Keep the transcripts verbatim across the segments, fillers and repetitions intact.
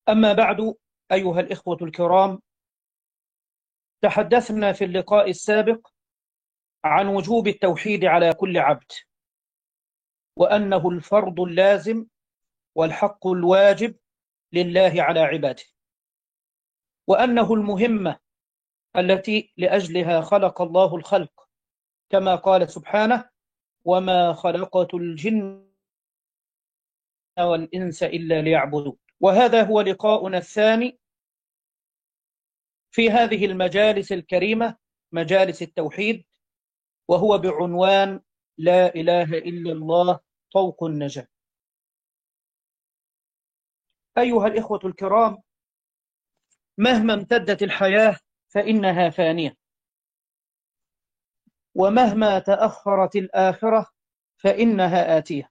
أما بعد، أيها الإخوة الكرام، تحدثنا في اللقاء السابق عن وجوب التوحيد على كل عبد، وأنه الفرض اللازم والحق الواجب لله على عباده، وأنه المهمة التي لأجلها خلق الله الخلق، كما قال سبحانه: وما خلقت الجن والإنس إلا ليعبدون. وهذا هو لقاؤنا الثاني في هذه المجالس الكريمة، مجالس التوحيد، وهو بعنوان لا إله إلا الله طوق النجاة. أيها الإخوة الكرام، مهما امتدت الحياة فإنها فانية، ومهما تأخرت الآخرة فإنها آتية،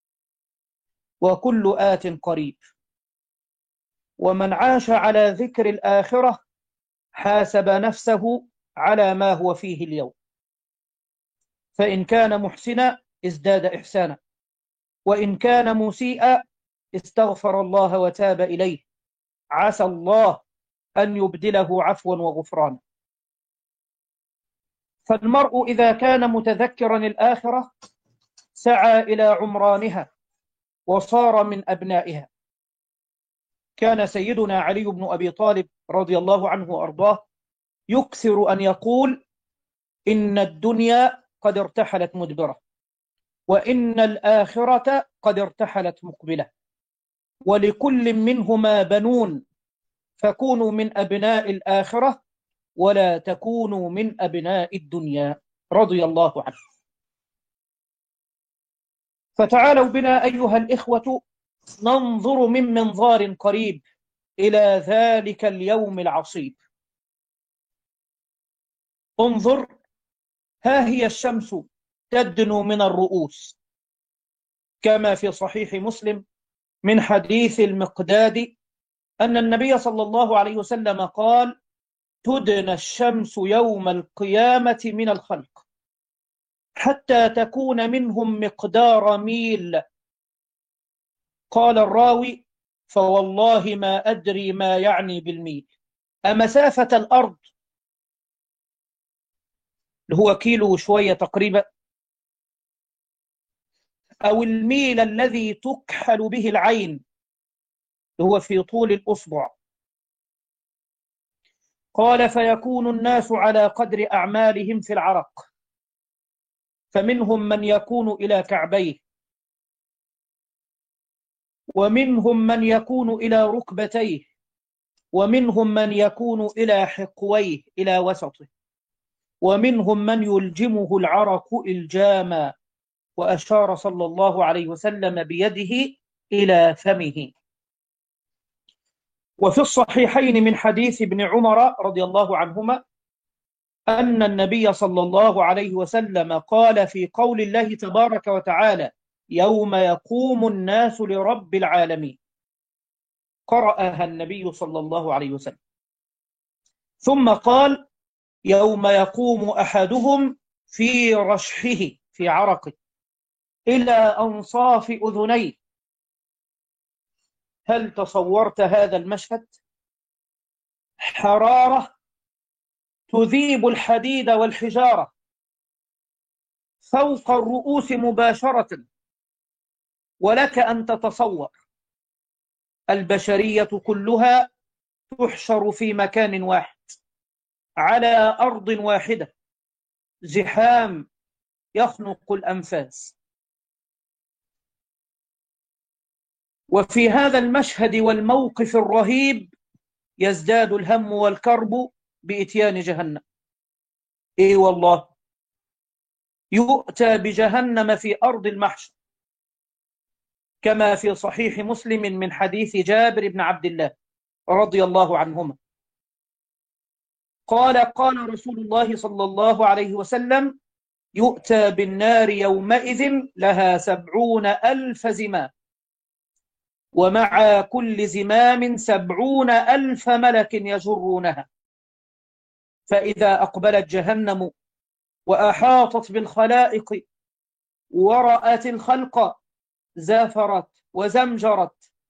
وكل آت قريب. ومن عاش على ذكر الآخرة حاسب نفسه على ما هو فيه اليوم، فإن كان محسنا ازداد إحسانا، وإن كان مسيئا استغفر الله وتاب إليه، عسى الله أن يبدله عفوا وغفرانا. فالمرء إذا كان متذكرا الآخرة سعى إلى عمرانها وصار من أبنائها. كان سيدنا علي بن أبي طالب رضي الله عنه وأرضاه يكثر أن يقول: إن الدنيا قد ارتحلت مدبرة، وإن الآخرة قد ارتحلت مقبلة، ولكل منهما بنون، فكونوا من أبناء الآخرة ولا تكونوا من أبناء الدنيا، رضي الله عنه. فتعالوا بنا أيها الإخوة ننظر من منظار قريب إلى ذلك اليوم العصيب. انظر، ها هي الشمس تدنو من الرؤوس، كما في صحيح مسلم من حديث المقداد أن النبي صلى الله عليه وسلم قال: تدنى الشمس يوم القيامة من الخلق حتى تكون منهم مقدار ميل. قال الراوي: فوالله ما أدري ما يعني بالميل، أمسافة الأرض اللي هو كيلو شوية تقريبا، أو الميل الذي تكحل به العين اللي هو في طول الأصبع. قال: فيكون الناس على قدر أعمالهم في العرق، فمنهم من يكون إلى كعبيه، ومنهم من يكون إلى ركبتيه، ومنهم من يكون إلى حقويه إلى وسطه، ومنهم من يلجمه العرق إلجاما. وأشار صلى الله عليه وسلم بيده إلى فمه. وفي الصحيحين من حديث ابن عمر رضي الله عنهما أن النبي صلى الله عليه وسلم قال في قول الله تبارك وتعالى: يوم يقوم الناس لرب العالمين، قرأها النبي صلى الله عليه وسلم، ثم قال: يوم يقوم أحدهم في رشحه في عرقه إلى أنصاف أذنيه. هل تصورت هذا المشهد؟ حرارة تذيب الحديد والحجارة فوق الرؤوس مباشرة، ولك أن تتصور البشرية كلها تحشر في مكان واحد على أرض واحدة، زحام يخنق الأنفاس. وفي هذا المشهد والموقف الرهيب يزداد الهم والكرب بإتيان جهنم. إيه والله، يؤتى بجهنم في أرض المحشر، كما في صحيح مسلم من حديث جابر بن عبد الله رضي الله عنهما قال: قال رسول الله صلى الله عليه وسلم: يؤتى بالنار يومئذ لها سبعون ألف زمام، ومع كل زمام سبعون ألف ملك يجرونها، فإذا أقبلت جهنم وأحاطت بالخلائق ورأت الخلق زافرت وزمجرت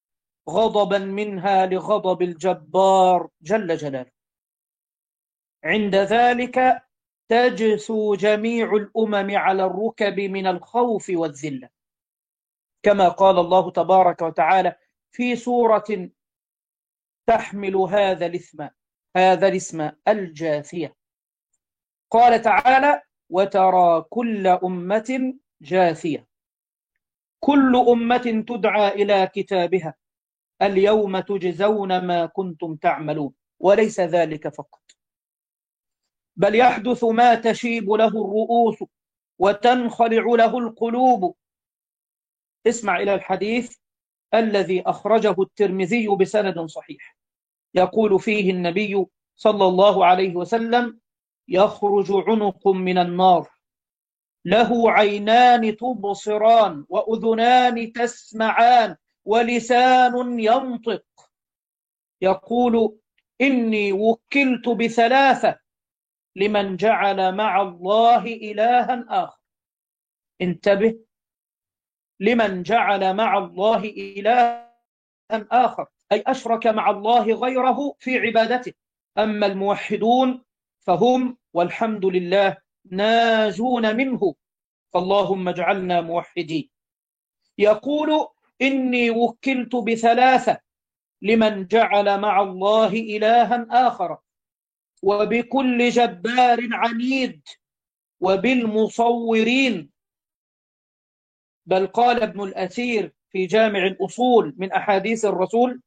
غضبا منها لغضب الجبار جل جلاله. عند ذلك تجثو جميع الأمم على الركب من الخوف والذلة، كما قال الله تبارك وتعالى في سورة تحمل هذا الاسم هذا الاسم الجاثية. قال تعالى: وترى كل أمة جاثية، كل أمة تدعى إلى كتابها اليوم تجزون ما كنتم تعملون. وليس ذلك فقط، بل يحدث ما تشيب له الرؤوس وتنخلع له القلوب. اسمع إلى الحديث الذي أخرجه الترمذي بسند صحيح، يقول فيه النبي صلى الله عليه وسلم: يخرج عنق من النار له عينان تبصران وأذنان تسمعان ولسان ينطق، يقول: إني وكلت بثلاثة لمن جعل مع الله إلها آخر. انتبه، لمن جعل مع الله إلها آخر، أي أشرك مع الله غيره في عبادته. أما الموحدون فهم والحمد لله ناجون منه، فاللهم اجعلنا موحدين. يقول: إني وكلت بثلاثة لمن جعل مع الله إلها آخر، وبكل جبار عنيد، وبالمصورين. بل قال ابن الأثير في جامع الأصول من أحاديث الرسول: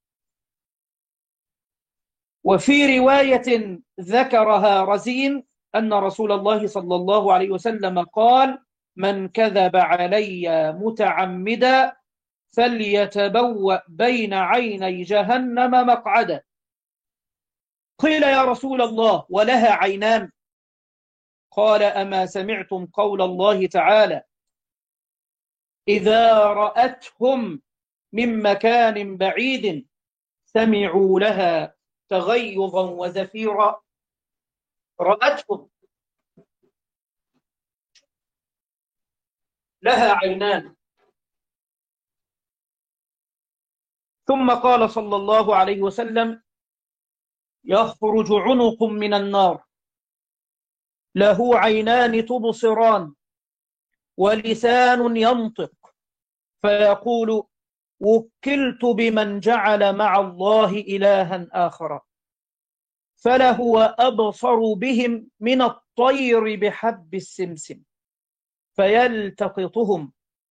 وفي رواية ذكرها رزين أن رسول الله صلى الله عليه وسلم قال: من كذب علي متعمدا فليتبوأ بين عيني جهنم مقعدا. قيل: يا رسول الله، ولها عينان؟ قال: أما سمعتم قول الله تعالى: إذا رأتهم من مكان بعيد سمعوا لها تغيظا وزفيرا. رأتهم، لها عينان. ثم قال صلى الله عليه وسلم: يخرج عنق من النار له عينان تبصران ولسان ينطق، فيقول: وكلت بمن جعل مع الله إلها آخر، فلهو أبصر بهم من الطير بحب السمسم، فيلتقطهم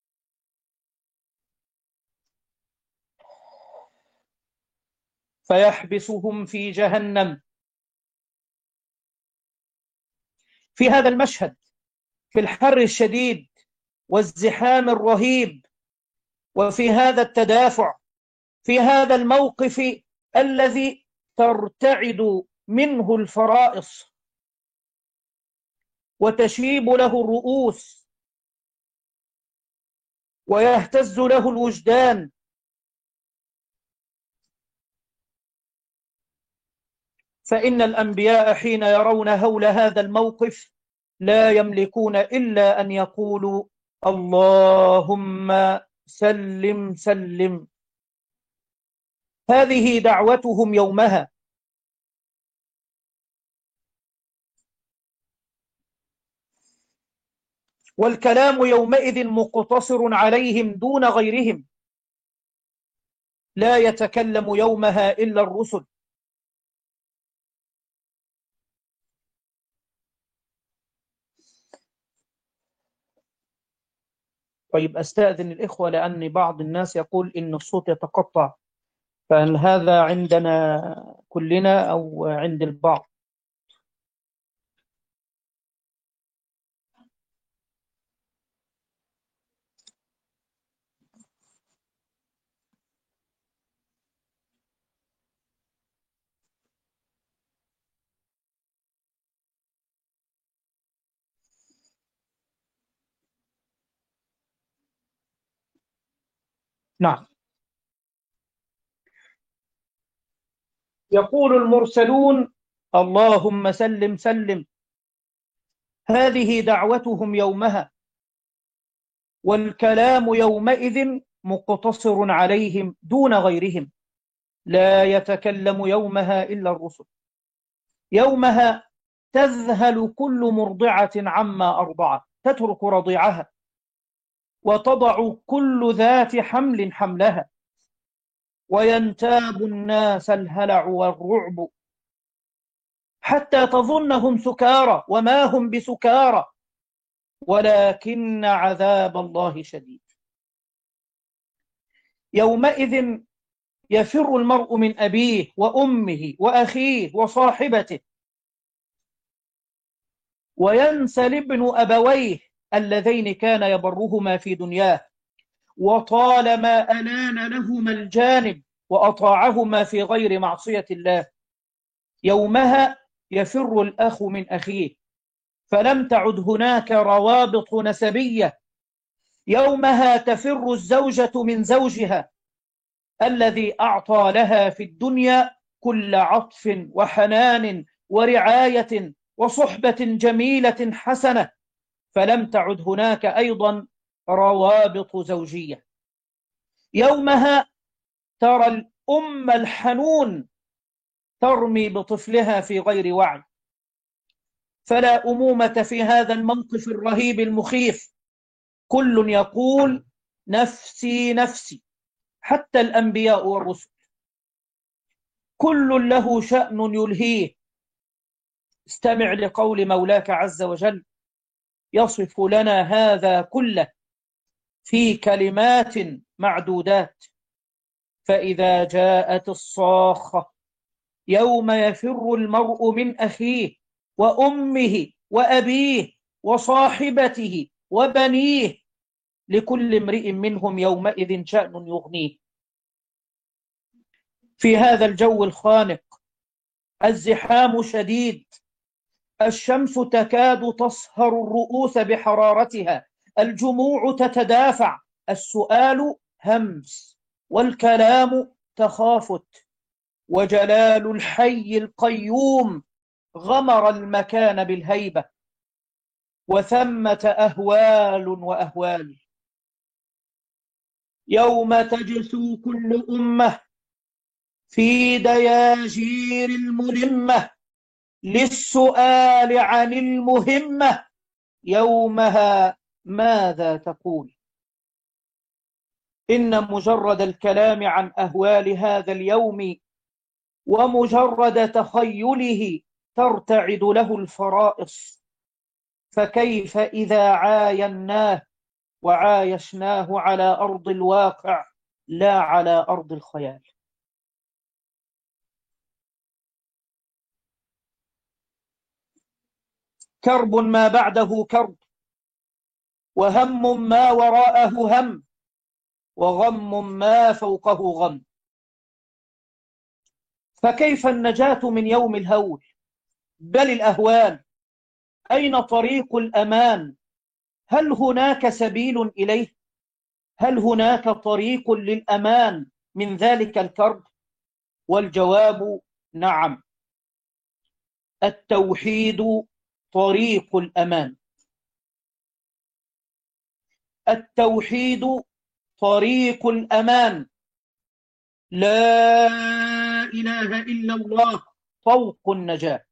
فيحبسهم في جهنم. في هذا المشهد، في الحر الشديد والزحام الرهيب، وفي هذا التدافع، في هذا الموقف الذي ترتعد منه الفرائص وتشيب له الرؤوس ويهتز له الوجدان، فإن الأنبياء حين يرون هول هذا الموقف لا يملكون إلا أن يقولوا: اللهم سلم سلم. هذه دعوتهم يومها. والكلام يومئذ مقتصر عليهم دون غيرهم، لا يتكلم يومها إلا الرسل. طيب، أستأذن الإخوة لأن بعض الناس يقول إن الصوت يتقطع، فهل هذا عندنا كلنا أو عند البعض؟ نعم. يقول المرسلون: اللهم سلم سلم. هذه دعوتهم يومها، والكلام يومئذ مقتصر عليهم دون غيرهم، لا يتكلم يومها إلا الرسل. يومها تذهل كل مرضعة عما أرضعت، تترك رضيعها، وتضع كل ذات حمل حملها، وينتاب الناس الهلع والرعب، حتى تظنهم سكارى وما هم بسكارى ولكن عذاب الله شديد. يومئذ يفر المرء من أبيه وأمه وأخيه وصاحبته، وينسى الابن أبويه اللذين كان يبرهما في دنياه، وطالما ألان لهما الجانب وأطاعهما في غير معصية الله. يومها يفر الأخ من أخيه، فلم تعد هناك روابط نسبية. يومها تفر الزوجة من زوجها الذي أعطى لها في الدنيا كل عطف وحنان ورعاية وصحبة جميلة حسنة، فلم تعد هناك أيضا روابط زوجية. يومها ترى الأم الحنون ترمي بطفلها في غير وعي، فلا أمومة في هذا الموقف الرهيب المخيف. كل يقول نفسي نفسي، حتى الأنبياء والرسل، كل له شأن يلهيه. استمع لقول مولاك عز وجل يصف لنا هذا كله في كلمات معدودات: فإذا جاءت الصاخة يوم يفر المرء من أخيه وأمه وأبيه وصاحبته وبنيه لكل امرئ منهم يومئذ شأن يغنيه. في هذا الجو الخانق الزحام شديد، الشمس تكاد تصهر الرؤوس بحرارتها، الجموع تتدافع، السؤال همس والكلام تخافت، وجلال الحي القيوم غمر المكان بالهيبة، وثمة أهوال وأهوال. يوم تجثو كل أمة في دياجير الملمة للسؤال عن المهمة، يومها ماذا تقول؟ إن مجرد الكلام عن أهوال هذا اليوم ومجرد تخيله ترتعد له الفرائص، فكيف إذا عايناه وعايشناه على أرض الواقع لا على أرض الخيال؟ كرب ما بعده كرب، وهم ما وراءه هم، وغم ما فوقه غم. فكيف النجاة من يوم الهول بل الأهوال؟ أين طريق الأمان؟ هل هناك سبيل إليه؟ هل هناك طريق للأمان من ذلك الكرب؟ والجواب نعم، التوحيد طريق الأمان. التوحيد طريق الأمان، لا إله إلا الله طوق النجاة.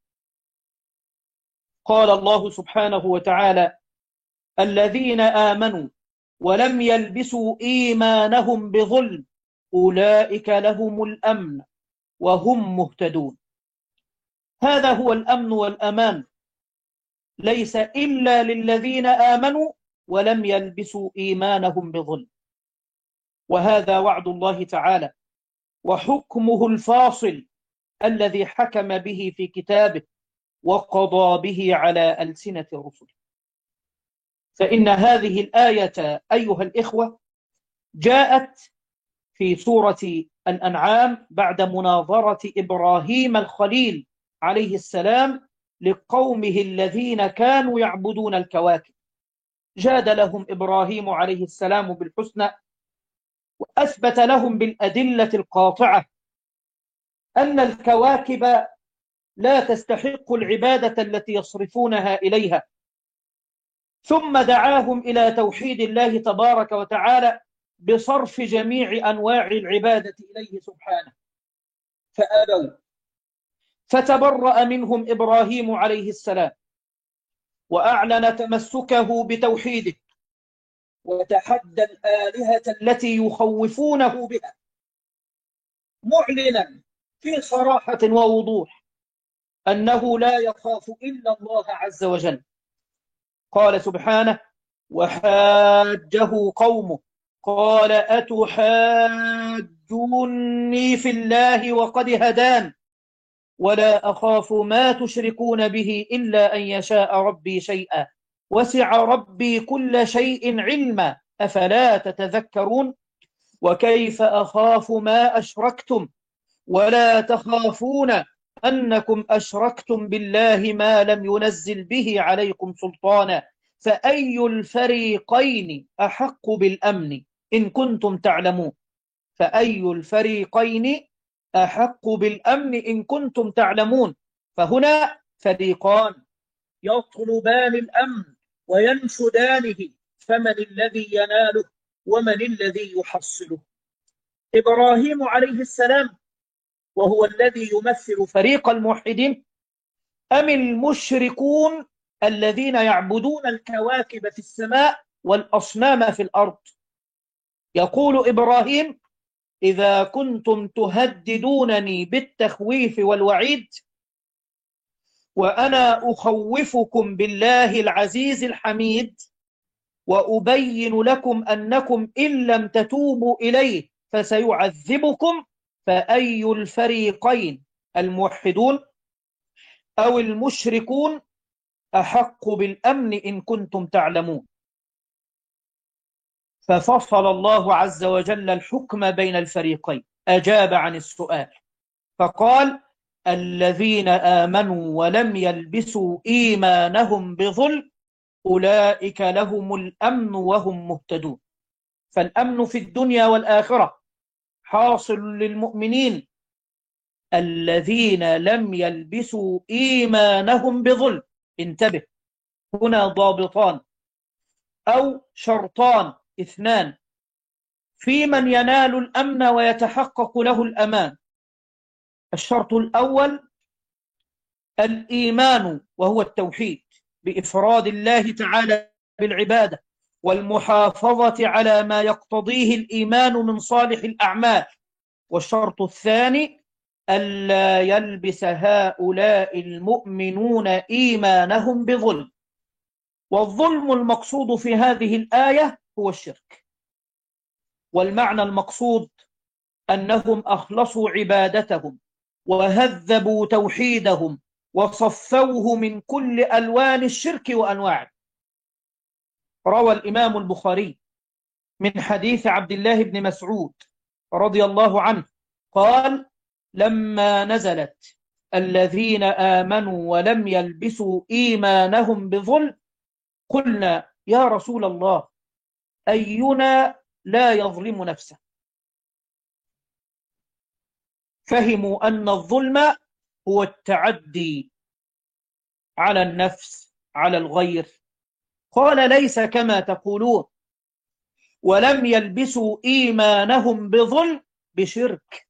قال الله سبحانه وتعالى: الذين آمنوا ولم يلبسوا إيمانهم بظلم أولئك لهم الأمن وهم مهتدون. هذا هو الأمن والأمان، ليس إلا للذين آمنوا ولم يلبسوا إيمانهم بظلم. وهذا وعد الله تعالى وحكمه الفاصل الذي حكم به في كتابه وقضى به على ألسنة رسله. فإن هذه الآية أيها الإخوة جاءت في سورة الأنعام بعد مناظرة إبراهيم الخليل عليه السلام لقومه الذين كانوا يعبدون الكواكب. جاد لهم إبراهيم عليه السلام بالحسنى، وأثبت لهم بالأدلة القاطعة أن الكواكب لا تستحق العبادة التي يصرفونها إليها، ثم دعاهم إلى توحيد الله تبارك وتعالى بصرف جميع أنواع العبادة إليه سبحانه فأبوا، فتبرأ منهم إبراهيم عليه السلام وأعلن تمسكه بتوحيده، وتحدى الآلهة التي يخوفونه بها، معلنا في صراحة ووضوح أنه لا يخاف إلا الله عز وجل. قال سبحانه: وحاجه قومه قال أتحاجوني في الله وقد هدان ولا أخاف ما تشركون به إلا أن يشاء ربي شيئا وسع ربي كل شيء علما أفلا تتذكرون وكيف أخاف ما أشركتم ولا تخافون أنكم أشركتم بالله ما لم ينزل به عليكم سلطانا فأي الفريقين أحق بالأمن إن كنتم تعلمون فأي الفريقين أحق بالأمن إن كنتم تعلمون. فهنا فريقان يطلبان الأمن وينشدانه، فمن الذي يناله ومن الذي يحصله؟ إبراهيم عليه السلام وهو الذي يمثل فريق الموحدين، أم المشركون الذين يعبدون الكواكب في السماء والأصنام في الأرض؟ يقول إبراهيم: إذا كنتم تهددونني بالتخويف والوعيد وأنا أخوفكم بالله العزيز الحميد وأبين لكم أنكم إن لم تتوبوا إليه فسيعذبكم، فأي الفريقين الموحدون أو المشركون أحق بالأمن إن كنتم تعلمون؟ ففصل الله عز وجل الحكم بين الفريقين، أجاب عن السؤال فقال: الذين آمنوا ولم يلبسوا إيمانهم بظلم أولئك لهم الأمن وهم مهتدون. فالأمن في الدنيا والآخرة حاصل للمؤمنين الذين لم يلبسوا إيمانهم بظلم. انتبه، هنا ضابطان أو شرطان اثنان في من ينال الأمن ويتحقق له الأمان. الشرط الأول الإيمان، وهو التوحيد بإفراد الله تعالى بالعبادة والمحافظة على ما يقتضيه الإيمان من صالح الأعمال. والشرط الثاني ألا يلبس هؤلاء المؤمنون إيمانهم بظلم. والظلم المقصود في هذه الآية هو الشرك، والمعنى المقصود أنهم أخلصوا عبادتهم وهذبوا توحيدهم وصفوه من كل ألوان الشرك وأنواعه. روى الإمام البخاري من حديث عبد الله بن مسعود رضي الله عنه قال: لما نزلت الذين آمنوا ولم يلبسوا إيمانهم بظلم قلنا يا رسول الله أينا لا يظلم نفسه؟ فهموا أن الظلم هو التعدي على النفس على الغير. قال: ليس كما تقولون، ولم يلبسوا إيمانهم بظلم بشرك.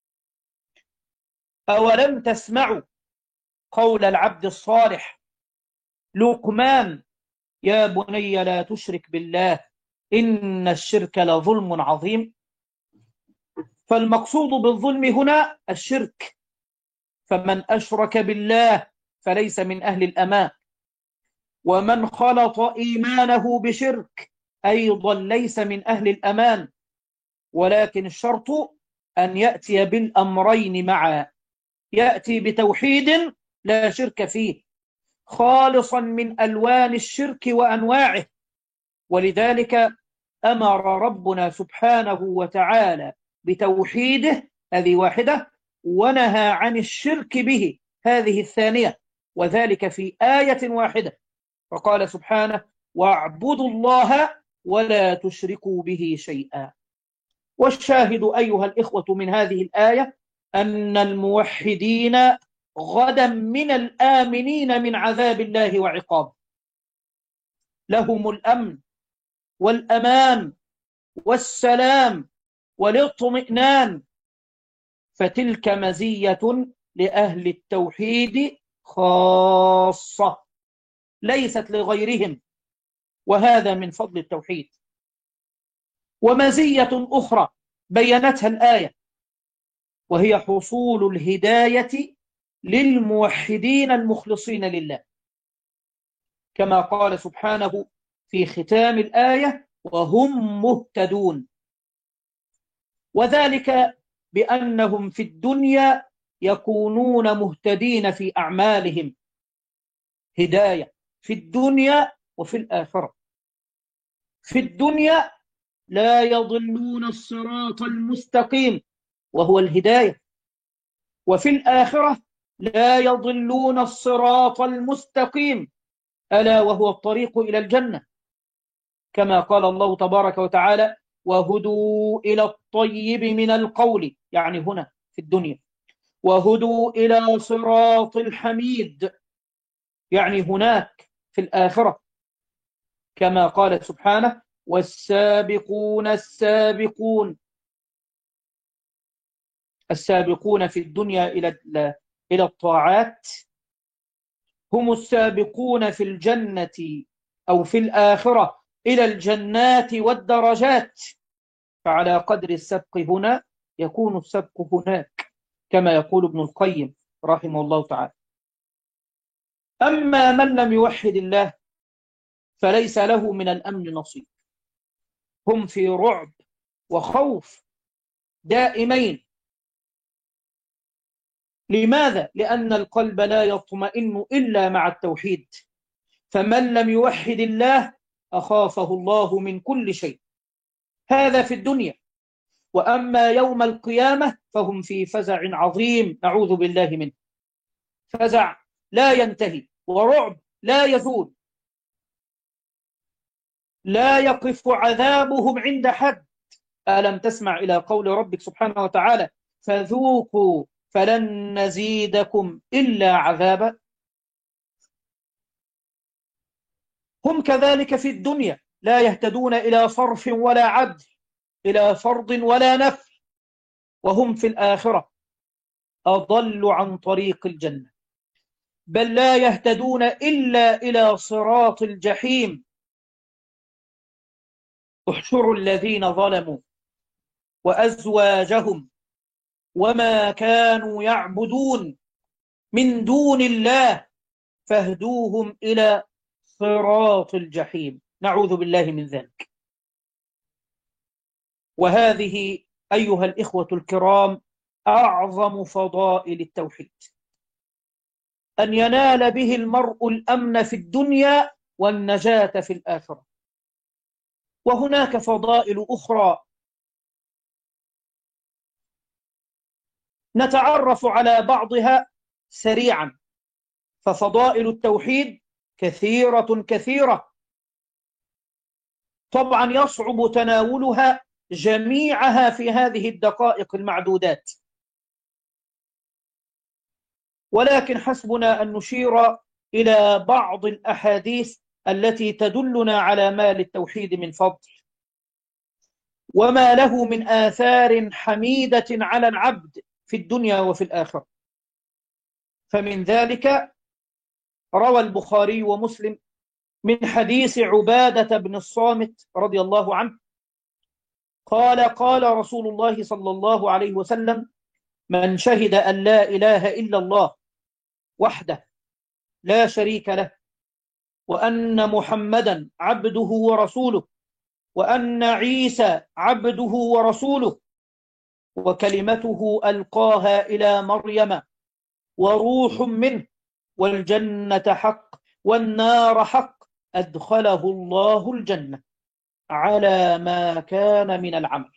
أولم تسمعوا قول العبد الصالح لقمان: يا بني لا تشرك بالله إن الشرك لظلم عظيم. فالمقصود بالظلم هنا الشرك، فمن أشرك بالله فليس من أهل الأمان، ومن خلط إيمانه بشرك أيضا ليس من أهل الأمان. ولكن الشرط أن يأتي بالأمرين معا، يأتي بتوحيد لا شرك فيه خالصا من ألوان الشرك وأنواعه. ولذلك أمر ربنا سبحانه وتعالى بتوحيده، هذه واحدة، ونهى عن الشرك به، هذه الثانية، وذلك في آية واحدة. فقال سبحانه: واعبدوا الله ولا تشركوا به شيئا. والشاهد أيها الإخوة من هذه الآية أن الموحدين غدا من الآمنين من عذاب الله وعقابه، لهم الأمن والأمان والسلام والاطمئنان، فتلك مزية لأهل التوحيد خاصة ليست لغيرهم، وهذا من فضل التوحيد. ومزية أخرى بينتها الآية، وهي حصول الهداية للموحدين المخلصين لله، كما قال سبحانه في ختام الآية: وهم مهتدون. وذلك بأنهم في الدنيا يكونون مهتدين في أعمالهم، هداية في الدنيا وفي الآخرة. في الدنيا لا يضلون الصراط المستقيم وهو الهداية، وفي الآخرة لا يضلون الصراط المستقيم ألا وهو الطريق إلى الجنة، كما قال الله تبارك وتعالى: وهدوا إلى الطيب من القول، يعني هنا في الدنيا، وهدوا إلى صراط الحميد، يعني هناك في الآخرة، كما قال سبحانه: والسابقون السابقون. السابقون في الدنيا إلى إلى الطاعات هم السابقون في الجنة أو في الآخرة إلى الجنات والدرجات، فعلى قدر السبق هنا يكون السبق هناك، كما يقول ابن القيم رحمه الله تعالى. أما من لم يوحد الله فليس له من الأمن نصيب، هم في رعب وخوف دائمين. لماذا؟ لأن القلب لا يطمئن إلا مع التوحيد، فمن لم يوحد الله أخافه الله من كل شيء، هذا في الدنيا. وأما يوم القيامة فهم في فزع عظيم نعوذ بالله منه، فزع لا ينتهي ورعب لا يزول، لا يقف عذابهم عند حد. ألم تسمع إلى قول ربك سبحانه وتعالى: فذوقوا فلن نزيدكم إلا عذابا. هم كذلك في الدنيا لا يهتدون إلى صرف ولا عدل، إلى فرض ولا نفل، وهم في الآخرة أضل عن طريق الجنة، بل لا يهتدون إلا إلى صراط الجحيم. احشروا الذين ظلموا وأزواجهم وما كانوا يعبدون من دون الله فاهدوهم إلى صراط الجحيم، نعوذ بالله من ذلك. وهذه أيها الإخوة الكرام أعظم فضائل التوحيد، أن ينال به المرء الأمن في الدنيا والنجاة في الآخرة. وهناك فضائل أخرى نتعرف على بعضها سريعا، ففضائل التوحيد كثيرة كثيرة، طبعا يصعب تناولها جميعها في هذه الدقائق المعدودات، ولكن حسبنا أن نشير إلى بعض الأحاديث التي تدلنا على ما للتوحيد من فضل، وما له من آثار حميدة على العبد في الدنيا وفي الآخرة. فمن ذلك روى البخاري ومسلم من حديث عبادة بن الصامت رضي الله عنه قال: قال رسول الله صلى الله عليه وسلم: من شهد أن لا إله إلا الله وحده لا شريك له، وأن محمدا عبده ورسوله، وأن عيسى عبده ورسوله، وكلمته ألقاها إلى مريم وروح منه، والجنة حق والنار حق، أدخله الله الجنة على ما كان من العمل.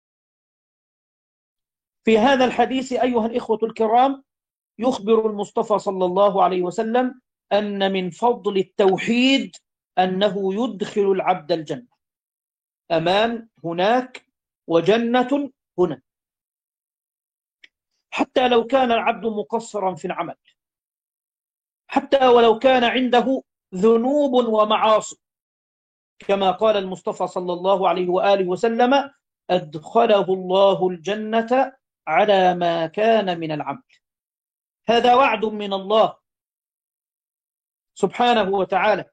في هذا الحديث أيها الإخوة الكرام يخبر المصطفى صلى الله عليه وسلم أن من فضل التوحيد أنه يدخل العبد الجنة، أمان هناك وجنة هنا، حتى لو كان العبد مقصرا في العمل، حتى ولو كان عنده ذنوب ومعاصي، كما قال المصطفى صلى الله عليه وآله وسلم: أدخله الله الجنة على ما كان من العمل. هذا وعد من الله سبحانه وتعالى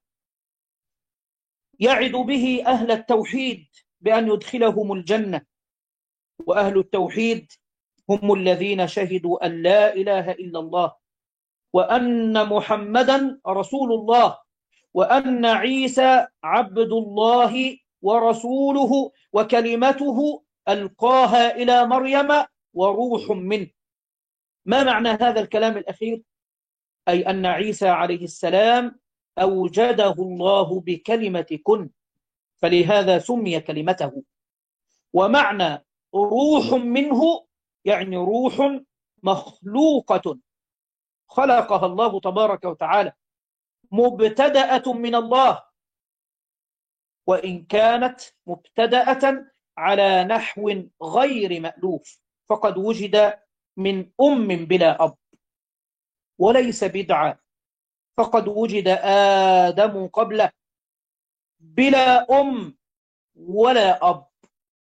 يعد به أهل التوحيد بأن يدخلهم الجنة، وأهل التوحيد هم الذين شهدوا أن لا إله إلا الله، وأن محمدا رسول الله، وأن عيسى عبد الله ورسوله وكلمته ألقاها إلى مريم وروح منه. ما معنى هذا الكلام الأخير؟ أي أن عيسى عليه السلام أوجده الله بكلمة كن، فلهذا سمي كلمته. ومعنى روح منه يعني روح مخلوقة خلقها الله تبارك وتعالى، مبتدأة من الله، وإن كانت مبتدأة على نحو غير مألوف، فقد وجد من أم بلا أب، وليس بدعة، فقد وجد آدم قبله بلا أم ولا أب.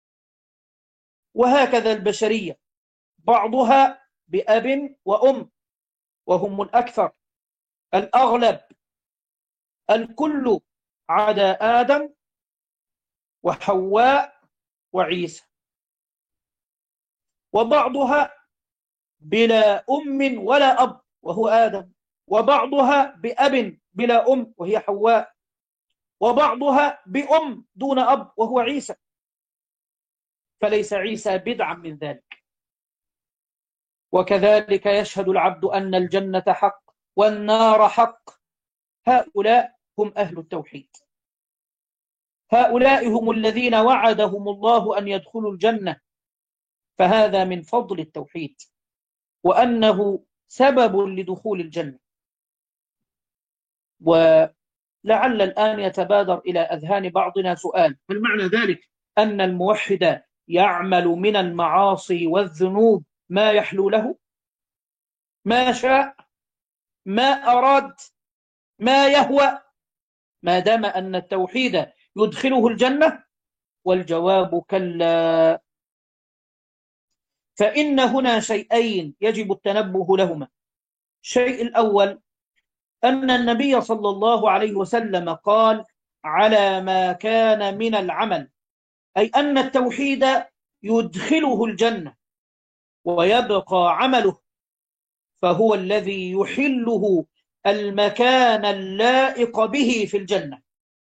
وهكذا البشرية بعضها بأب وأم، وهم الأكثر، الأغلب، الكل عدا آدم وحواء وعيسى. وبعضها بلا أم ولا أب وهو آدم، وبعضها بأب بلا أم وهي حواء، وبعضها بأم دون أب وهو عيسى. فليس عيسى بدعا من ذلك. وكذلك يشهد العبد أن الجنة حق والنار حق. هؤلاء هم أهل التوحيد، هؤلاء هم الذين وعدهم الله أن يدخلوا الجنة. فهذا من فضل التوحيد، وأنه سبب لدخول الجنة. ولعل الآن يتبادر إلى أذهان بعضنا سؤال: هل معنى ذلك أن الموحد يعمل من المعاصي والذنوب ما يحلو له، ما شاء، ما أراد، ما يهوى، ما دام أن التوحيد يدخله الجنة؟ والجواب كلا. فإن هنا شيئين يجب التنبه لهما. الشيء الأول أن النبي صلى الله عليه وسلم قال: على ما كان من العمل، أي أن التوحيد يدخله الجنة ويبقى عمله، فهو الذي يحله المكان اللائق به في الجنة.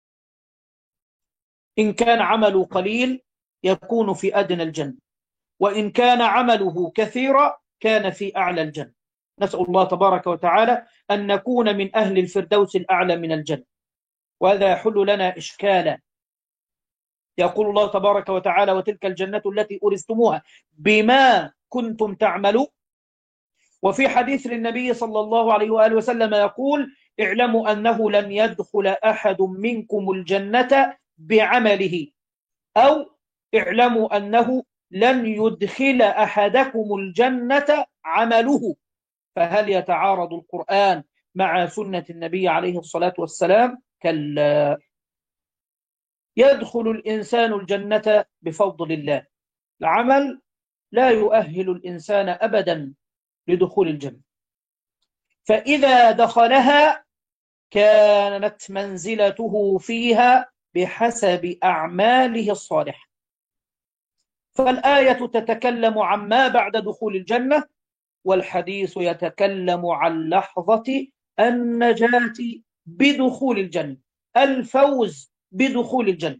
إن كان عمله قليل يكون في أدنى الجنة، وإن كان عمله كثيرا كان في أعلى الجنة. نسأل الله تبارك وتعالى أن نكون من أهل الفردوس الأعلى من الجنة. وهذا يحل لنا إشكالا. يقول الله تبارك وتعالى: وتلك الجنة التي أورثتموها بما كنتم تعملون. وفي حديث للنبي صلى الله عليه وآله وسلم يقول: اعلموا أنه لن يدخل أحد منكم الجنة بعمله، أو اعلموا أنه لن يدخل أحدكم الجنة عمله. فهل يتعارض القرآن مع سنة النبي عليه الصلاة والسلام؟ كلا. يدخل الإنسان الجنة بفضل الله. العمل لا يؤهل الإنسان أبدا لدخول الجنة، فإذا دخلها كانت منزلته فيها بحسب أعماله الصالحة. فالآية تتكلم عما بعد دخول الجنة، والحديث يتكلم عن لحظة النجاة بدخول الجنة، الفوز بدخول الجنة.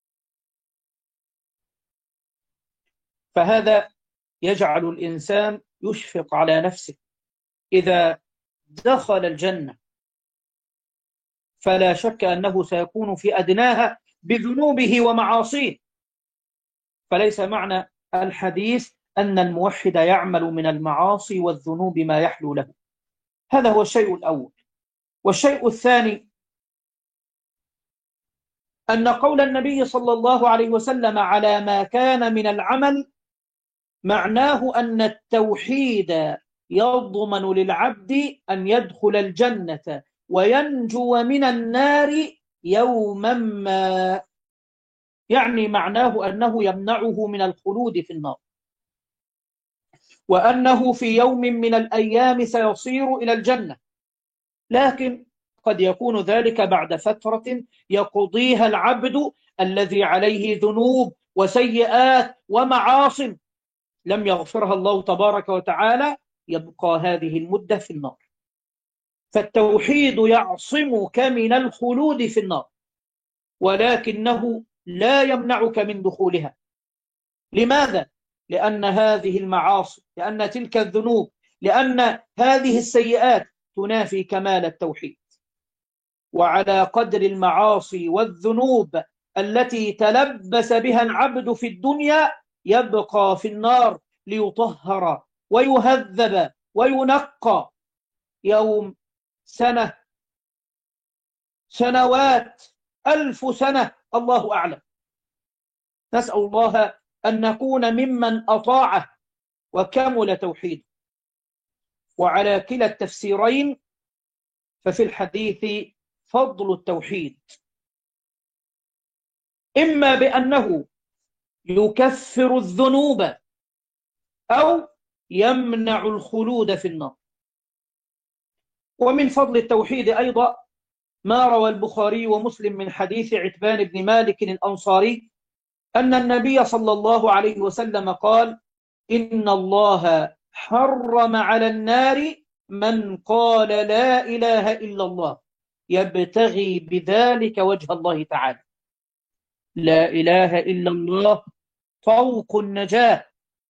فهذا يجعل الإنسان يشفق على نفسه إذا دخل الجنة، فلا شك أنه سيكون في أدناها بذنوبه ومعاصيه. فليس معنى الحديث أن الموحد يعمل من المعاصي والذنوب ما يحلو له. هذا هو الشيء الأول. والشيء الثاني أن قول النبي صلى الله عليه وسلم على ما كان من العمل معناه أن التوحيد يضمن للعبد أن يدخل الجنة وينجو من النار يوما ما، يعني معناه أنه يمنعه من الخلود في النار، وأنه في يوم من الأيام سيصير إلى الجنة، لكن قد يكون ذلك بعد فترة يقضيها العبد الذي عليه ذنوب وسيئات ومعاصٍ لم يغفرها الله تبارك وتعالى، يبقى هذه المدة في النار. فالتوحيد يعصمك من الخلود في النار، ولكنه لا يمنعك من دخولها. لماذا؟ لأن هذه المعاصي، لأن تلك الذنوب، لأن هذه السيئات تنافي كمال التوحيد. وعلى قدر المعاصي والذنوب التي تلبس بها العبد في الدنيا يبقى في النار ليطهر ويهذب وينقى يوم، سنة، سنوات، ألف سنة، الله أعلم. نسأل الله أن نكون ممن أطاعه وكمل توحيده. وعلى كلا التفسيرين ففي الحديث فضل التوحيد، إما بأنه يكفر الذنوب أو يمنع الخلود في النار. ومن فضل التوحيد أيضا ما روى البخاري ومسلم من حديث عتبان بن مالك الأنصاري أن النبي صلى الله عليه وسلم قال: إن الله حرم على النار من قال لا إله إلا الله يبتغي بذلك وجه الله تعالى. لا إله إلا الله طوق النجاة.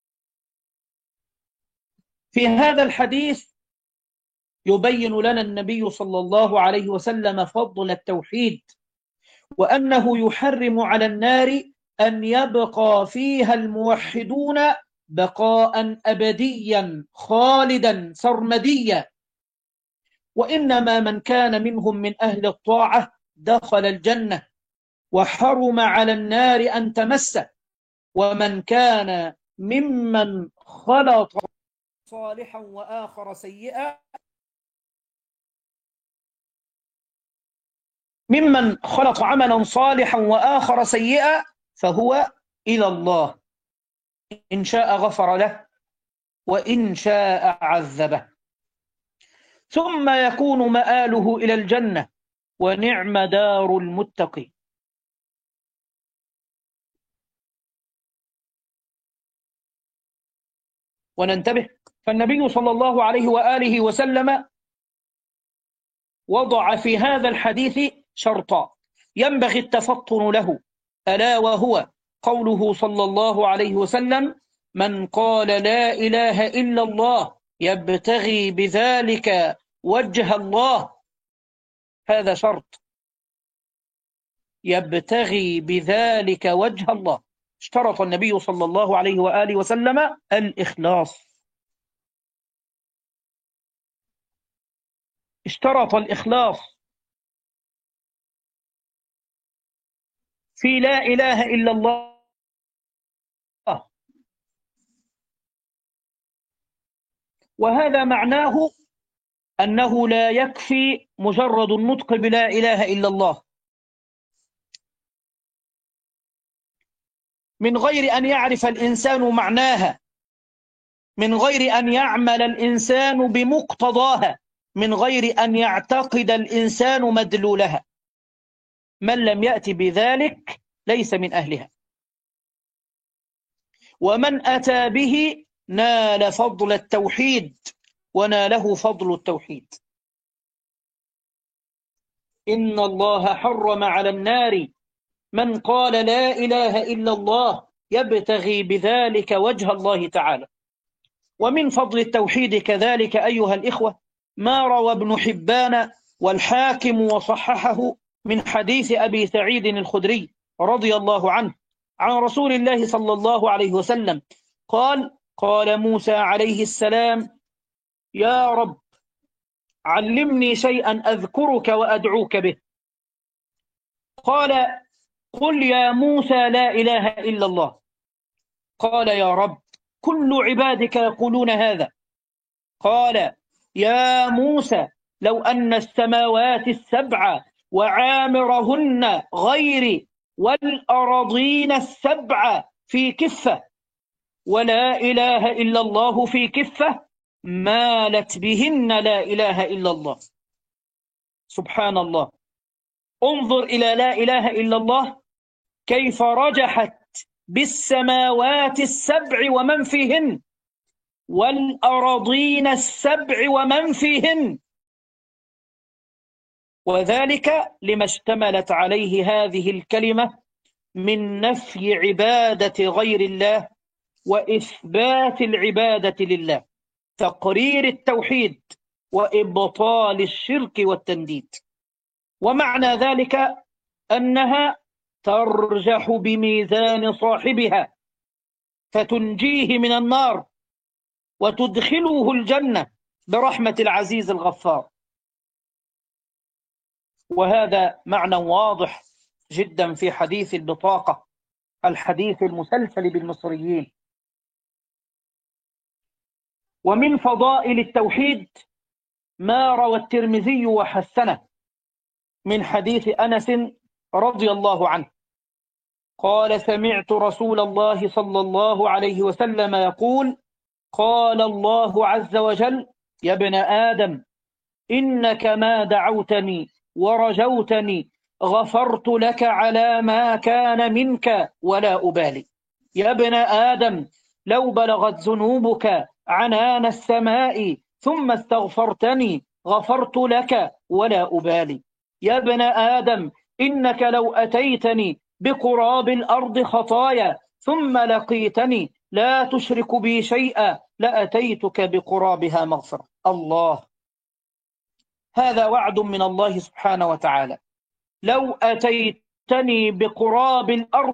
في هذا الحديث يبين لنا النبي صلى الله عليه وسلم فضل التوحيد، وأنه يحرم على النار أن يبقى فيها الموحدون بقاء أبديا خالدا سرمديا، وإنما من كان منهم من أهل الطاعة دخل الجنة وحرم على النار أن تمسه، ومن كان ممن خلط صالحا وآخر سيئا ممن خلق عملا صالحا وآخر سيئا فهو إلى الله، إن شاء غفر له وإن شاء عذبه، ثم يكون مآله إلى الجنة، ونعم دار المتقين. وننتبه، فالنبي صلى الله عليه وآله وسلم وضع في هذا الحديث شرطا ينبغي التفطن له، ألا وهو قوله صلى الله عليه وسلم: من قال لا إله إلا الله يبتغي بذلك وجه الله. هذا شرط، يبتغي بذلك وجه الله. اشترط النبي صلى الله عليه وآله وسلم الإخلاص، اشترط الإخلاص في لا إله إلا الله. وهذا معناه أنه لا يكفي مجرد النطق بلا إله إلا الله من غير أن يعرف الإنسان معناها، من غير أن يعمل الإنسان بمقتضاها، من غير أن يعتقد الإنسان مدلولها. من لم يأتي بذلك ليس من أهلها، ومن أتى به نال فضل التوحيد وناله فضل التوحيد. إن الله حرم على النار من قال لا إله إلا الله يبتغي بذلك وجه الله تعالى. ومن فضل التوحيد كذلك أيها الإخوة ما روى ابن حبان والحاكم وصححه من حديث أبي سعيد الخدري رضي الله عنه عن رسول الله صلى الله عليه وسلم قال: قال موسى عليه السلام: يا رب علمني شيئا أذكرك وأدعوك به. قال: قل يا موسى لا إله إلا الله. قال: يا رب كل عبادك يقولون هذا. قال: يا موسى لو أن السماوات السبع وعامرهن غيري والأراضين السبع في كفة ولا إله إلا الله في كفة مالت بهن لا إله إلا الله. سبحان الله. انظر إلى لا إله إلا الله كيف رجحت بالسماوات السبع ومن فيهن والأراضين السبع ومن فيهن، وذلك لما اشتملت عليه هذه الكلمة من نفي عبادة غير الله وإثبات العبادة لله، تقرير التوحيد وإبطال الشرك والتنديد. ومعنى ذلك أنها ترجح بميزان صاحبها فتنجيه من النار وتدخله الجنة برحمة العزيز الغفار. وهذا معنى واضح جدا في حديث البطاقة، الحديث المسلسل بالمصريين. ومن فضائل التوحيد ما روى الترمذي وحسنه من حديث أنس رضي الله عنه قال: سمعت رسول الله صلى الله عليه وسلم يقول: قال الله عز وجل: يا ابن آدم إنك ما دعوتني ورجوتني غفرت لك على ما كان منك ولا أبالي. يا ابن آدم لو بلغت ذنوبك عنان السماء ثم استغفرتني غفرت لك ولا أبالي. يا ابن آدم إنك لو أتيتني بقراب الأرض خطايا ثم لقيتني لا تشرك بي شيئا لأتيتك بقرابها مغفرة. الله، هذا وعد من الله سبحانه وتعالى. لو أتيتني بقراب الأرض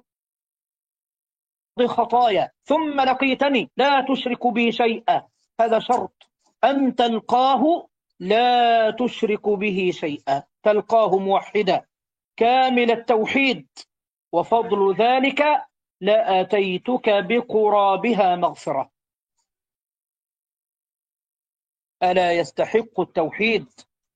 خطايا ثم لقيتني لا تشرك بي شيئا، هذا شرط أن تلقاه لا تشرك به شيئا، تلقاه موحدا كامل التوحيد، وفضل ذلك لأتيتك بقرابها مغفرة. ألا يستحق التوحيد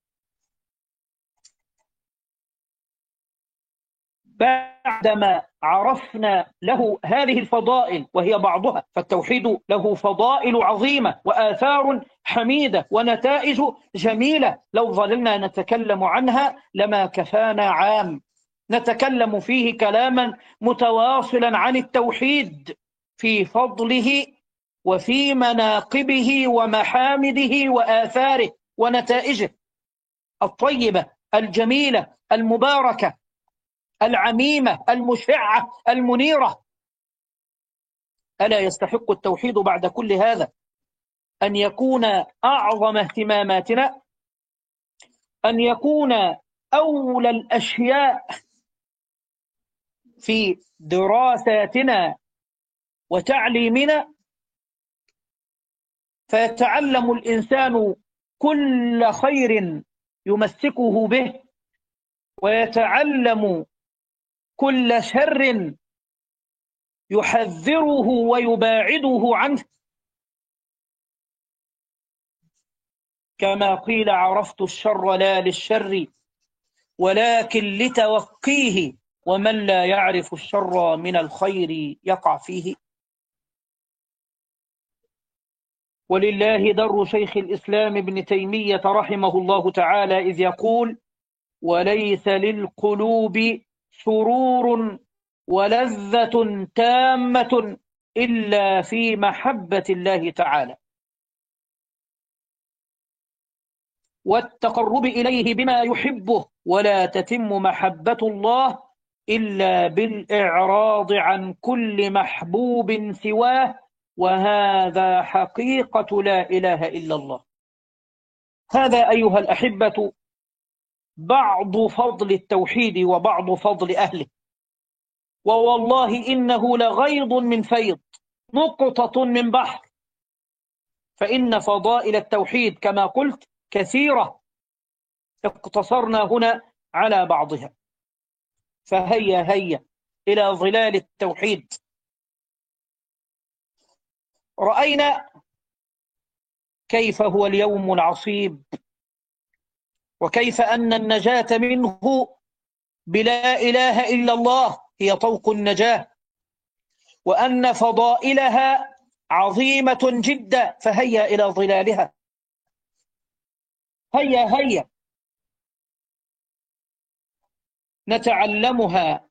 بعدما عرفنا له هذه الفضائل وهي بعضها، فالتوحيد له فضائل عظيمة وآثار حميدة ونتائج جميلة، لو ظللنا نتكلم عنها لما كفانا عام نتكلم فيه كلاما متواصلا عن التوحيد في فضله وفي مناقبه ومحامده وآثاره ونتائجه الطيبة الجميلة المباركة العميمة المشعة المنيرة. ألا يستحق التوحيد بعد كل هذا أن يكون أعظم اهتماماتنا، أن يكون أولى الأشياء في دراساتنا وتعليمنا، فيتعلم الإنسان كل خير يمسكه به ويتعلم كل شر يحذره ويباعده عنه. كما قيل: عرفت الشر لا للشر ولكن لتوقيه، ومن لا يعرف الشر من الخير يقع فيه. ولله در شيخ الإسلام ابن تيمية رحمه الله تعالى إذ يقول: وليس للقلوب سرور ولذة تامة إلا في محبة الله تعالى والتقرب إليه بما يحبه، ولا تتم محبة الله إلا بالإعراض عن كل محبوب سواه، وهذا حقيقة لا إله إلا الله. هذا أيها الأحبة بعض فضل التوحيد وبعض فضل أهله، ووالله إنه لغيض من فيض، نقطة من بحر، فإن فضائل التوحيد كما قلت كثيرة، اقتصرنا هنا على بعضها. فهيا هيا إلى ظلال التوحيد. رأينا كيف هو اليوم العصيب وكيف أن النجاة منه بلا إله إلا الله هي طوق النجاة، وأن فضائلها عظيمة جدا، فهيا إلى ظلالها. هيا هيا نتعلمها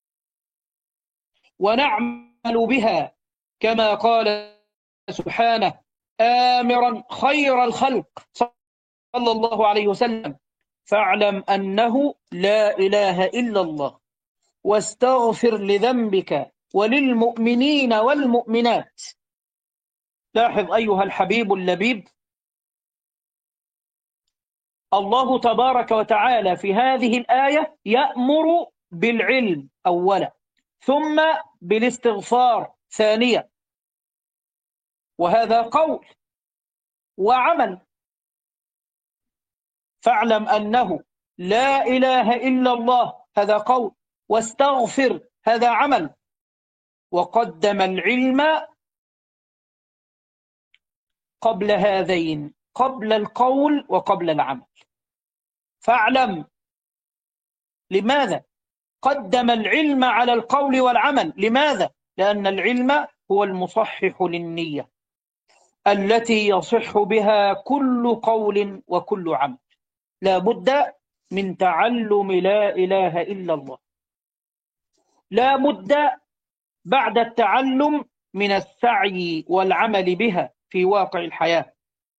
ونعمل بها، كما قال سبحانه آمرا خير الخلق صلى الله عليه وسلم: فاعلم أنه لا إله إلا الله واستغفر لذنبك وللمؤمنين والمؤمنات. لاحظ أيها الحبيب اللبيب، الله تبارك وتعالى في هذه الآية يأمر بالعلم أولا، ثم بالاستغفار ثانيا، وهذا قول وعمل. فاعلم أنه لا إله إلا الله هذا قول، واستغفر هذا عمل، وقدم العلم قبل هذين، قبل القول وقبل العمل. فاعلم، لماذا قدم العلم على القول والعمل؟ لماذا؟ لأن العلم هو المصحح للنية التي يصح بها كل قول وكل عمل. لا بد من تعلم لا إله إلا الله، لا بد بعد التعلم من السعي والعمل بها في واقع الحياة.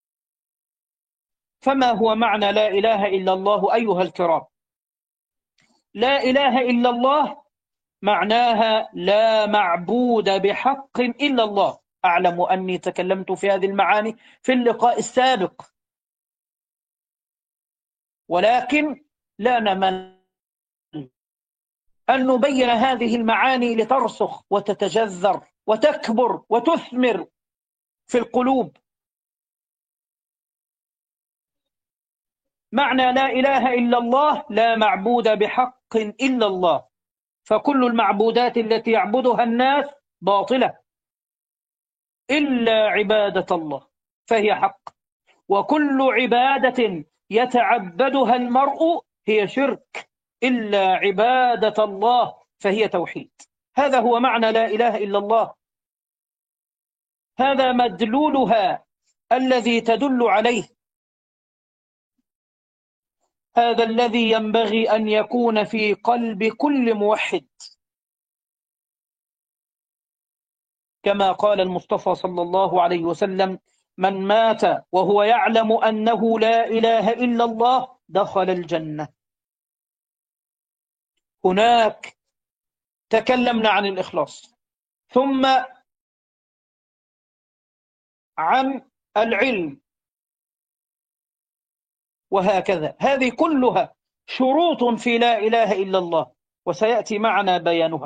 فما هو معنى لا إله إلا الله أيها الكرام؟ لا إله إلا الله معناها لا معبود بحق إلا الله. أعلم أني تكلمت في هذه المعاني في اللقاء السابق، ولكن لا نمل أن نبين هذه المعاني لترسخ وتتجذر وتكبر وتثمر في القلوب. معنى لا إله إلا الله لا معبود بحق إلا الله، فكل المعبودات التي يعبدها الناس باطلة إلا عبادة الله فهي حق، وكل عبادة يتعبدها المرء هي شرك إلا عبادة الله فهي توحيد. هذا هو معنى لا إله إلا الله، هذا مدلولها الذي تدل عليه، هذا الذي ينبغي أن يكون في قلب كل موحد، كما قال المصطفى صلى الله عليه وسلم: من مات وهو يعلم أنه لا إله إلا الله دخل الجنة. هناك تكلمنا عن الإخلاص، ثم عن العلم، وهكذا هذه كلها شروط في لا إله إلا الله، وسيأتي معنا بيانها.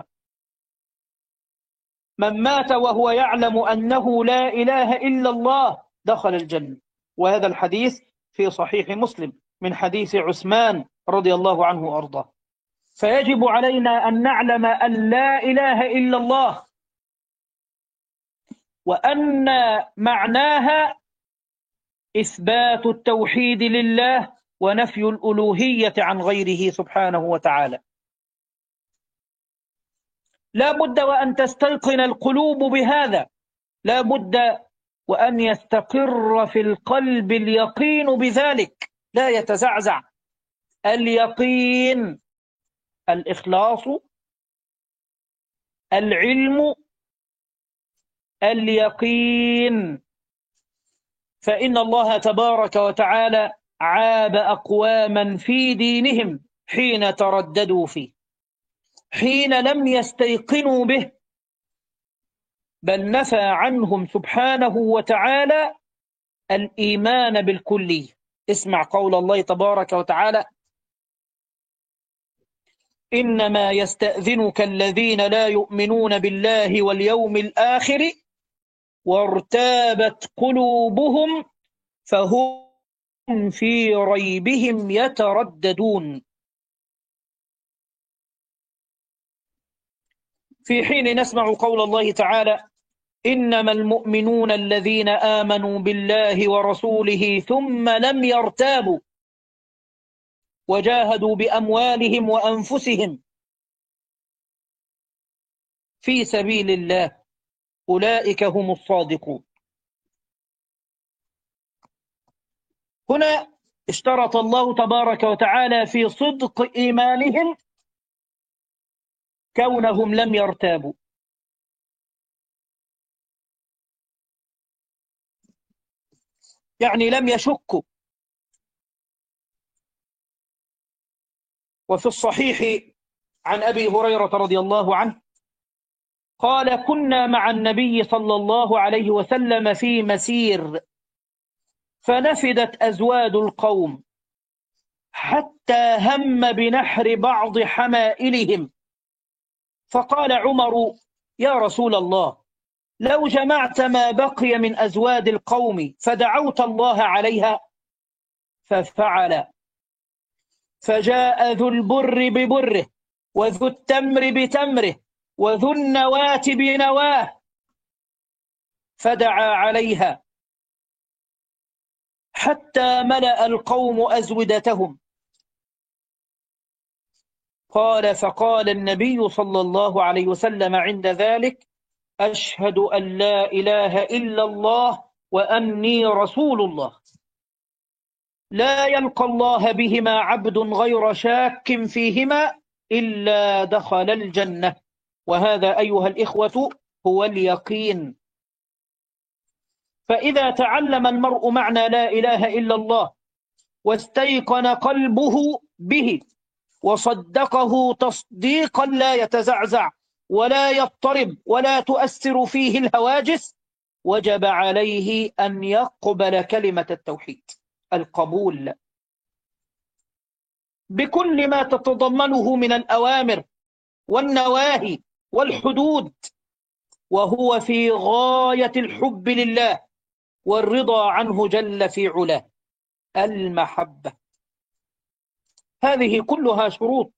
من مات وهو يعلم أنه لا إله إلا الله دخل الجنة، وهذا الحديث في صحيح مسلم من حديث عثمان رضي الله عنه وأرضاه. فيجب علينا أن نعلم أن لا إله إلا الله، وأن معناها إثبات التوحيد لله ونفي الألوهية عن غيره سبحانه وتعالى. لا بد وأن تستيقن القلوب بهذا، لا بد وأن يستقر في القلب اليقين بذلك، لا يتزعزع. اليقين، الإخلاص، العلم، اليقين. فإن الله تبارك وتعالى عاب أقواما في دينهم حين ترددوا فيه، حين لم يستيقنوا به، بل نفى عنهم سبحانه وتعالى الإيمان بالكلي. اسمع قول الله تبارك وتعالى: إنما يستأذنك الذين لا يؤمنون بالله واليوم الآخر وارتابت قلوبهم فهم في ريبهم يترددون. في حين نسمع قول الله تعالى: إنما المؤمنون الذين آمنوا بالله ورسوله ثم لم يرتابوا. وجاهدوا بأموالهم وأنفسهم في سبيل الله أولئك هم الصادقون. هنا اشترط الله تبارك وتعالى في صدق إيمانهم كونهم لم يرتابوا، يعني لم يشكوا. وفي الصحيح عن أبي هريرة رضي الله عنه قال: كنا مع النبي صلى الله عليه وسلم في مسير فنفدت أزواد القوم حتى هم بنحر بعض حمائلهم، فقال عمر: يا رسول الله، لو جمعت ما بقي من أزواد القوم فدعوت الله عليها. ففعل، فجاء ذو البر ببره وذو التمر بتمره وذو النواة بنواه فدعا عليها حتى ملأ القوم أزودتهم. قال: فقال النبي صلى الله عليه وسلم عند ذلك: أشهد أن لا إله إلا الله وأني رسول الله، لا يلقى الله بهما عبد غير شاك فيهما إلا دخل الجنة. وهذا أيها الإخوة هو اليقين. فإذا تعلم المرء معنى لا إله إلا الله واستيقن قلبه به وصدقه تصديقا لا يتزعزع ولا يضطرب ولا تؤثر فيه الهواجس، وجب عليه أن يقبل كلمة التوحيد، القبول بكل ما تتضمنه من الأوامر والنواهي والحدود، وهو في غاية الحب لله والرضا عنه جل في علاه، المحبة. هذه كلها شروط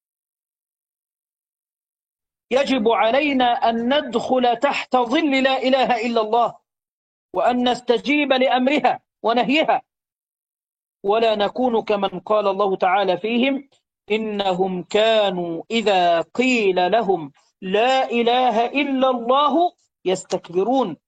يجب علينا أن ندخل تحت ظل لا إله إلا الله، وأن نستجيب لأمرها ونهيها، ولا نكون كمن قال الله تعالى فيهم: إنهم كانوا إذا قيل لهم لا إله إلا الله يستكبرون.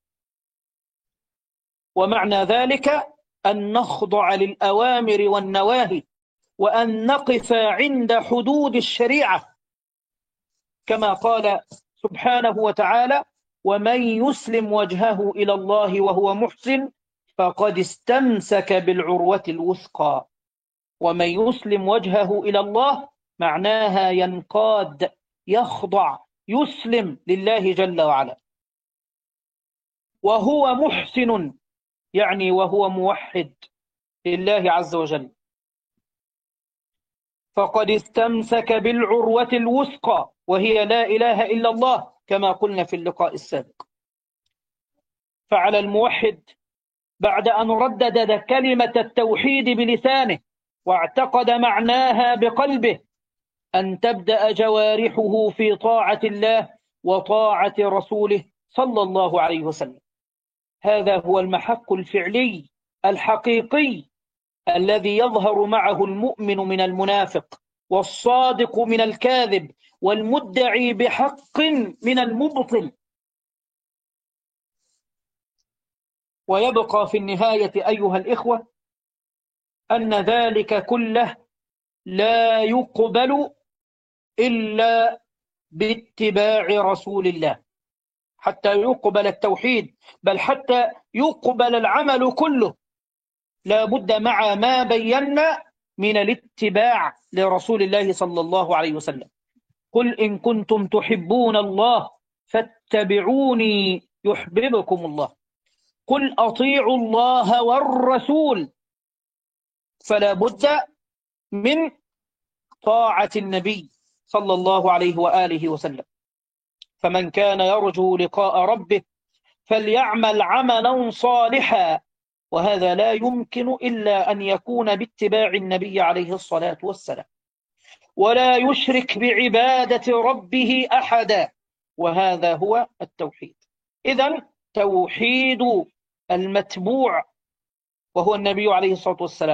ومعنى ذلك أن نخضع للأوامر والنواهي، وأن نقف عند حدود الشريعة، كما قال سبحانه وتعالى: ومن يسلم وجهه إلى الله وهو محسن فقد استمسك بالعروة الوثقى. ومن يسلم وجهه إلى الله معناها ينقاد، يخضع، يسلم لله جل وعلا. وهو محسن يعني وهو موحد لله عز وجل، فقد استمسك بالعروة الوثقى وهي لا إله إلا الله، كما قلنا في اللقاء السابق. فعلى الموحد بعد أن ردد كلمة التوحيد بلسانه واعتقد معناها بقلبه أن تبدأ جوارحه في طاعة الله وطاعة رسوله صلى الله عليه وسلم. هذا هو المحك الفعلي الحقيقي الذي يظهر معه المؤمن من المنافق، والصادق من الكاذب، والمدعي بحق من المبطل. ويبقى في النهاية أيها الإخوة أن ذلك كله لا يقبل إلا باتباع رسول الله حتى يقبل التوحيد، بل حتى يقبل العمل كله لا بد مع ما بينا من الاتباع لرسول الله صلى الله عليه وسلم. قل إن كنتم تحبون الله فاتبعوني يحببكم الله. قل أطيعوا الله والرسول. فلا بد من طاعة النبي صلى الله عليه وآله وسلم. فمن كان يرجو لقاء ربه فليعمل عملا صالحا، وهذا لا يمكن إلا أن يكون باتباع النبي عليه الصلاة والسلام، ولا يشرك بعبادة ربه أحدا، وهذا هو التوحيد. إذن توحيد المتبوع وهو النبي عليه الصلاة والسلام،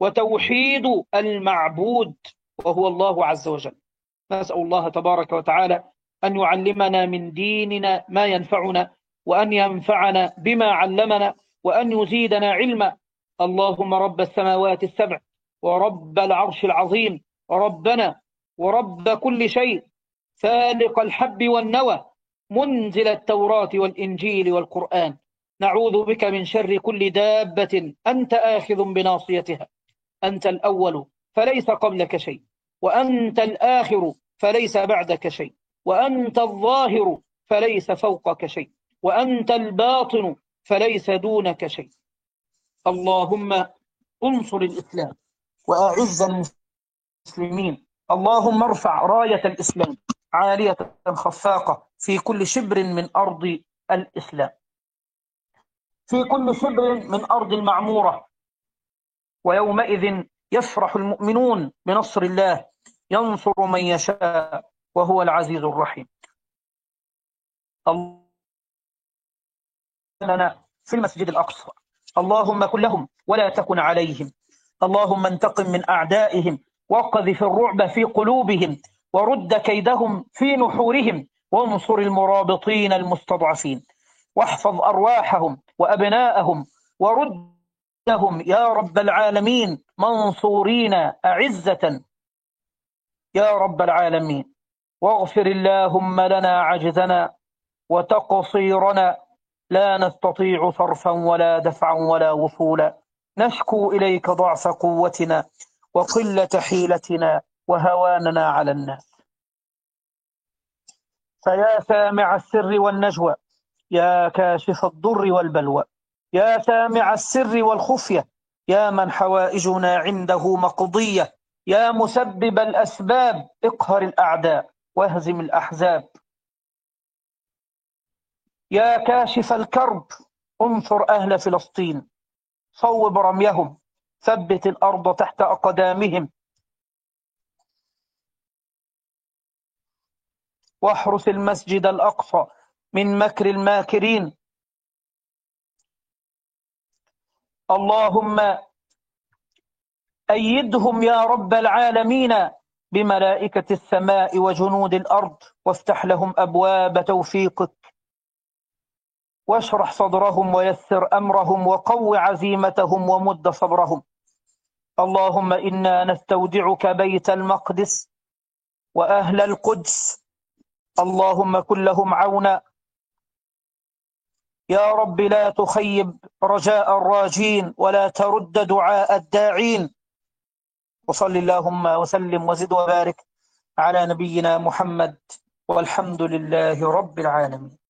وتوحيد المعبود وهو الله عز وجل. نسأل الله تبارك وتعالى أن يعلمنا من ديننا ما ينفعنا، وأن ينفعنا بما علمنا، وأن يزيدنا علما. اللهم رب السماوات السبع ورب العرش العظيم وربنا ورب كل شيء، فالق الحب والنوى، منزل التوراة والإنجيل والقرآن، نعوذ بك من شر كل دابة أنت آخذ بناصيتها. أنت الأول فليس قبلك شيء، وأنت الآخر فليس بعدك شيء، وأنت الظاهر فليس فوقك شيء، وأنت الباطن فليس دونك شيء. اللهم انصر الإسلام وأعز المسلمين. اللهم ارفع راية الإسلام عالية خفاقة في كل شبر من أرض الإسلام، في كل شبر من أرض المعمورة. ويومئذ يفرح المؤمنون بنصر الله، ينصر من يشاء وهو العزيز الرحيم. اللهم لنا في المسجد الأقصى، اللهم كن لهم ولا تكن عليهم. اللهم انتقم من أعدائهم، وقذف الرعب في قلوبهم، ورد كيدهم في نحورهم، وانصر المرابطين المستضعفين، واحفظ أرواحهم وأبناءهم، وردهم يا رب العالمين منصورين أعزة يا رب العالمين. واغفر اللهم لنا عجزنا وتقصيرنا، لا نستطيع صرفا ولا دفعا ولا وصولا، نشكو إليك ضعف قوتنا وقلة حيلتنا وهواننا على الناس. فيا سامع السر والنجوى، يا كاشف الضر والبلوى، يا سامع السر والخفية، يا من حوائجنا عنده مقضية، يا مسبب الأسباب اقهر الأعداء واهزم الأحزاب، يا كاشف الكرب انصر أهل فلسطين، صوب رميهم، ثبت الأرض تحت أقدامهم، واحرس المسجد الأقصى من مكر الماكرين. اللهم أيدهم يا رب العالمين بملائكة السماء وجنود الأرض، وافتح لهم أبواب توفيقك، واشرح صدرهم ويسر أمرهم، وقو عزيمتهم ومد صبرهم. اللهم إنا نستودعك بيت المقدس وأهل القدس، اللهم كن لهم عونا يا رب، لا تخيب رجاء الراجين ولا ترد دعاء الداعين. وصل اللهم وسلم وزد وبارك على نبينا محمد، والحمد لله رب العالمين.